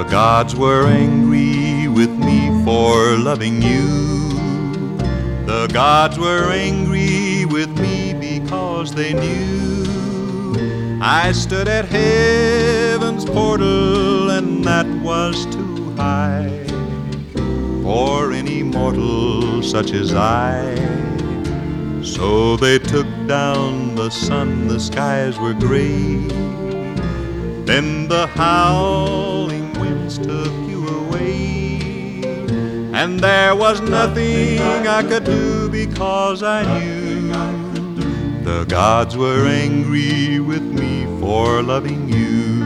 The gods were angry with me for loving you. The gods were angry with me because they knew I stood at heaven's portal, and that was too high for any mortal such as I. So they took down the sun, the skies were gray. Then the howling winds took you away, and there was nothing I could do because I knew the gods were angry with me for loving you.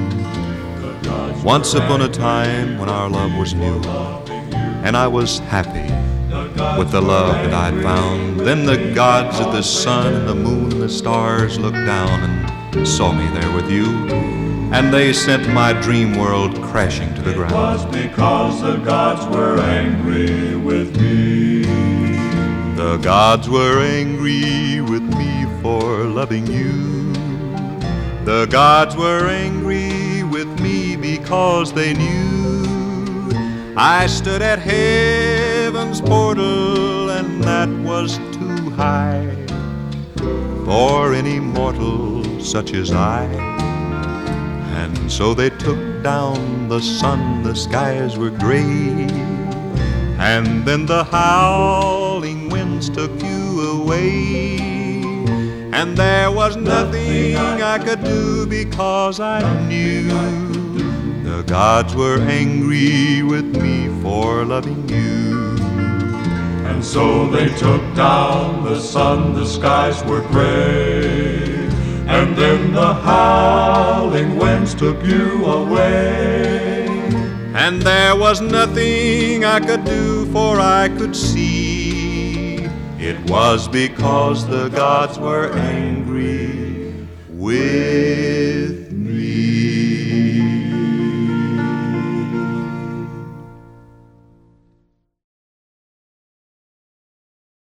Once upon a time when our love was new, and I was happy with the love that I'd found, then the gods of the sun and the moon and the stars looked down and saw me there with you, and they sent my dream world crashing to the ground. It was because the gods were angry with me. The gods were angry with me for loving you. The gods were angry with me because they knew I stood at heaven's portal, and that was too high for any mortal such as I. And so they took down the sun, the skies were gray, and then the howling winds took you away, and there was nothing I could do because I knew the gods were angry with me for loving you. And so they took down the sun, the skies were gray, and then the howling winds took you away, and there was nothing I could do, for I could see it was because the gods were angry with